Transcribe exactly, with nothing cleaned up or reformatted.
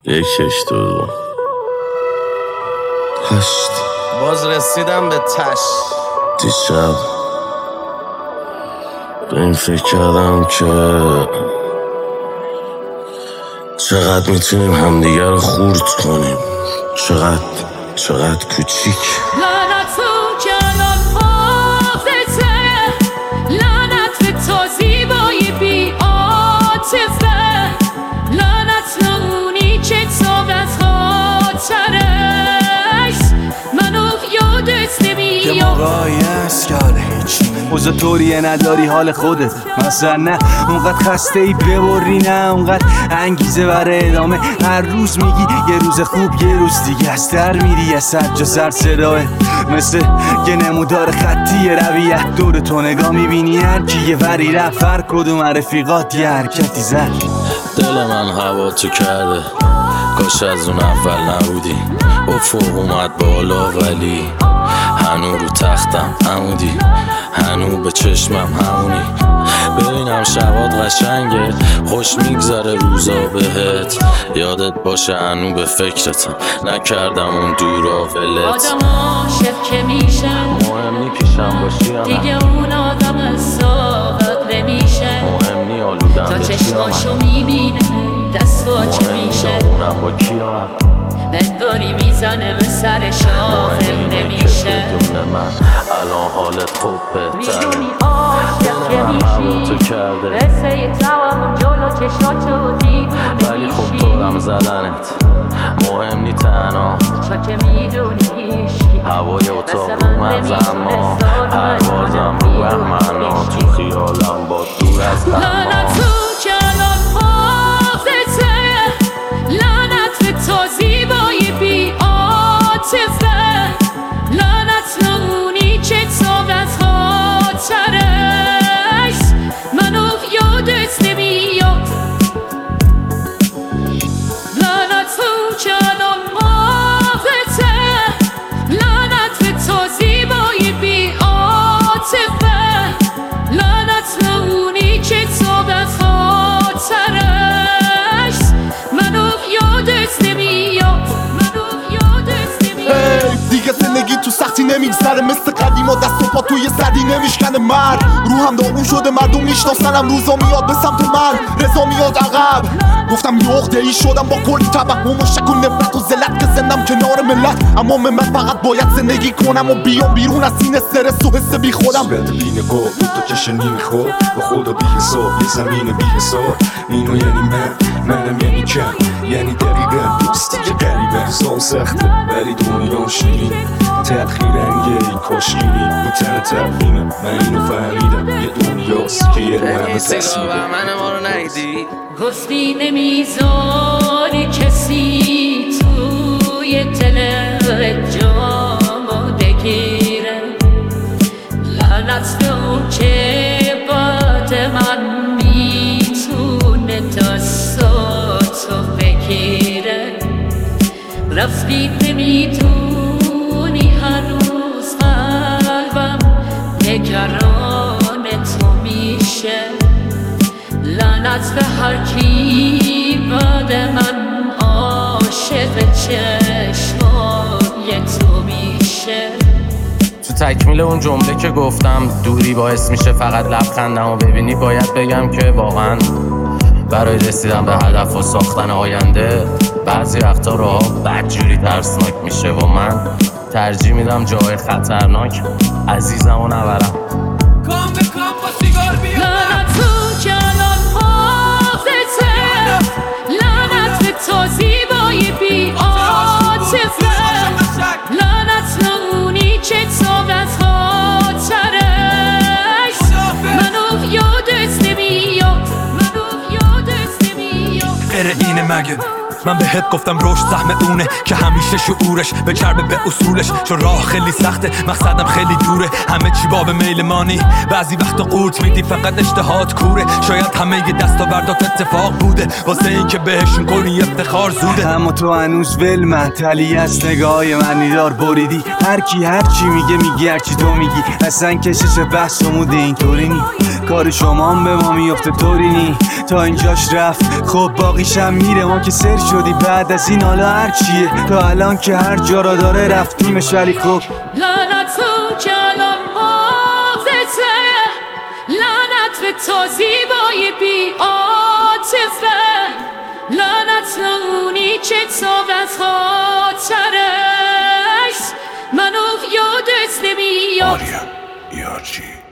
یکش دو هشت. باز رسیدم به تش. دیشب به این فکر کردم که چقدر میتونیم همدیگه رو خورد کنیم، چقدر چقدر کوچیک. لعنت تو که الان حافظه، لعنت به تو زیبایی بی عاطفه، لعنت اونی که تو از خاطرش منو یادت نمیاد. که مقایس کرده هیچی اوزا طوریه نداری حال خودت مثلا، نه اونقدر خسته ای ببری، نه اونقدر انگیزه برای ادامه. هر روز میگی یه روز خوب یه روز دیگه از در میری، یه سر جا سر صداه مثل یه نمودار خطی رویت دور تو نگاه میبینی هر کی یه وری رفت، هر کدوم رفیقات یه حرکتی زد. دل من هوا تو کرده، کاش از اون اول نبودی. افق اومد بالا ولی هنو رو تختم عمودی، هنو به چشمم همونی. ببینم شبات قشنگه، خوش میگذره روزا بهت، یادت باشه هنو به فکرتم، نکردم اون دورا ولت. آدم عاشق که میشن مهم نی پیشم باشی یا نه، دیگه اون آدم صاحب نمیشه. مهم نی آلودم تا به چشماشو میبینه دستا چه میشه، اونم با کیا بنداری میزنه به سر شاخم نمیشه. من الان حالت خوب بهتره، میدونی عاشق که میشی تو کرده مثل یه توام جلو چشاتو دیوونه ولی خب میشی. طورم زدنت مهم نی تنها، تو که میدونی هیشکی هوای اتاق رو مغز، اما پروازم رو بهمنا، تو خیالم با دور از لعنت اما. تو که الان حافظه، لعنت به تو زیبایی بی عاطفه، لعنت اونی که تو از خاطرش منو یادت نمیاد. لعنت تو که الان حافظه، لعنت به تو زیبایی بی عاطفه، لعنت اونی که تو از خاطرش منو یادت نمیاد، منو یادت نمیاد. دیگه زندگی تو سختی نمیگذره، مثل قدیما دست و پا توی سردی نمیشکنه. مرد رو هم داغون شده، مردم میشناسنم، روزا میاد به سمت من، رضا میاد عقب. گفتم یه عقده ای شدم با کلی توهم و شک و نفرت و ذلت که زندم کنار ملت، اما من فقط باید زندگی کنم و بیام بیرون از این استرس و حس بی خودم. صورت بی نگاه بود تو چشم نیمی خواب، با خدا بی حساب یه زمین بی حساب. اینو یعنی من، منم یعنی کم، یعنی دقیقا دوستی که قریبه. سال سخته ولی دنیا شیرین، تلخی رنگه کاشینی رو تن تلخینه. من اینو فهمیدم یه دنیاست که یه رو همه تصمیده. من ما رو نهیدی گفتی نمیذاری کسی توی دل جامو بگیره، لعنت به اون که بعد من میتونه دستاتو بگیره. رفتی نمیدونی هنوز قلبم نگران تو میشه، لعنت به هر کی بعد من عاشق چشمای تو میشه. تو تکمیل اون جمله که گفتم دوری باعث میشه فقط لبخندمو ببینی، باید بگم که واقعا برای رسیدن به هدف و ساختن آینده بعضی وقتا راه بدجوری ترسناک میشه و من ترجیح میدم جای خطرناک عزیزمو نبرم. کام به کام با سیگار بیا، لعنت تو که الان حافظه، لعنت به تو زیبایی بی عاطفه، لعنت اونی که تو از خاطرش منو یادت نمیاد، منو یادت نمیاد. غیر اینه مگه من بهت گفتم رشد سهم اونه که همیشه شعورش به چربه به اصولش، چون راه خیلی سخته مقصدم خیلی دوره، همه چی باب میل مانی، بعضی وقتا قورت میدی فقط اشتهات کوره. شاید همه دستاوردات اتفاق بوده واسه این که بهشون کنی افتخار زوده، اما تو هنوز ول منطلی از نگاه من نیدار بریدی. هر کی هر چی میگه میگی هر چی تو میگی، اصلا کشش بحث و موده اینطوری نی. کار شما هم به ما میفته طوری نی تا اینجاش رفت خب باقیشم میره ما که سر شدی بعد از این حالا هر چیه تا الان که هر جا را داره رفتیمش ولی خب لعنت تو که الان حافظه لعنت به تو زیبای بی عاطفه لعنت اونی که تا از خاطرش منو یادت نمیاد آریا یارچی